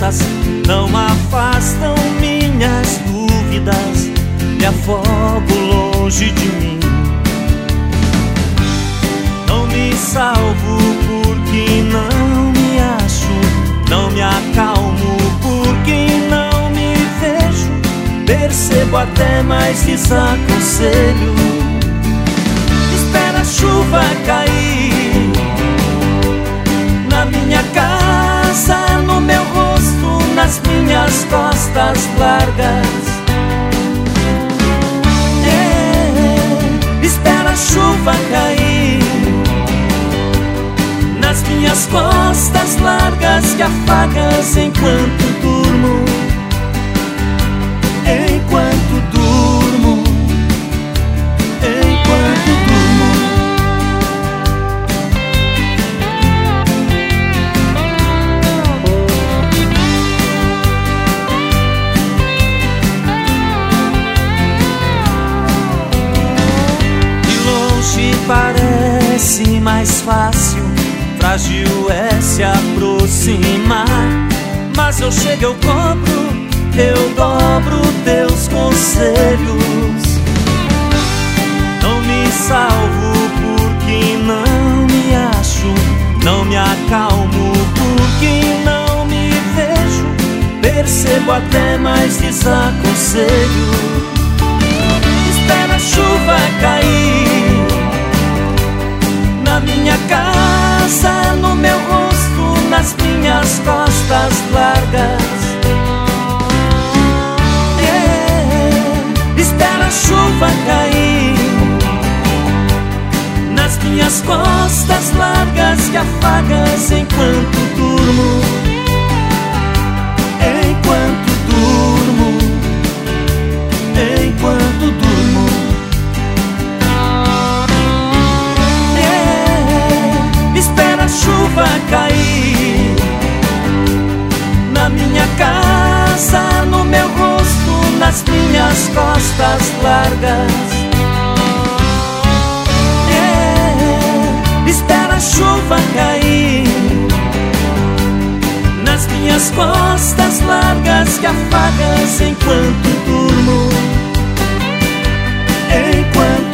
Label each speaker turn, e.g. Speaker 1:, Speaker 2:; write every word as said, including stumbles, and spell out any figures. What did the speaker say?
Speaker 1: largas não afastam minhas dúvidas, me afogo longe de mim. Não me salvo porque não me acho, não me acalmo porque não me vejo, percebo até mais desaconselho. Espera a chuva cair na minha casa, no meu rosto, nas minhas costas largas. É, espera a chuva cair nas minhas costas largas que afagas enquanto durmo, enquanto durmo, enquanto durmo. De longe parece mais fácil, frágil é se aproximar, mas eu chego, eu cobro, eu dobro teus conselhos. Não me salvo porque não me acho, não me acalmo porque não me vejo, percebo até mais desaconselho. Espera a chuva cair na minha casa, no meu rosto, nas minhas costas largas. Espera a chuva cair nas minhas costas largas que afagas enquanto durmo, enquanto durmo, enquanto durmo. É, espera a chuva cair na minha casa, no meu rosto, nas minhas costas largas. É, espera a chuva cair nas minhas costas largas que afagas enquanto durmo, enquanto